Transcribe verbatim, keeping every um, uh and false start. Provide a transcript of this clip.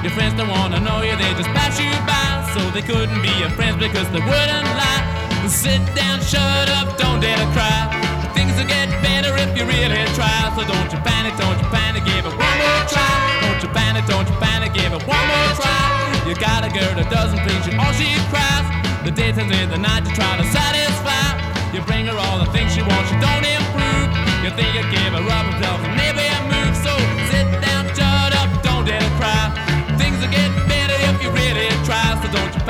Your friends don't wanna know you, they just pass you by. So they couldn't be your friends because they wouldn't lie. Sit down, shut up, don't dare to cry. Things will get better if you really try. So don't you panic, don't you panic, give it one more try. Don't you panic, don't you panic, give it one more try. You got a girl that doesn't please you, all she cries. The day turns into the night, you try to satisfy. You bring her all the things she wants, she don't improve. You think you give her up and tell her maybe a move. So sit down, shut up, don't dare to cry. Things will get better if you really try. So don't you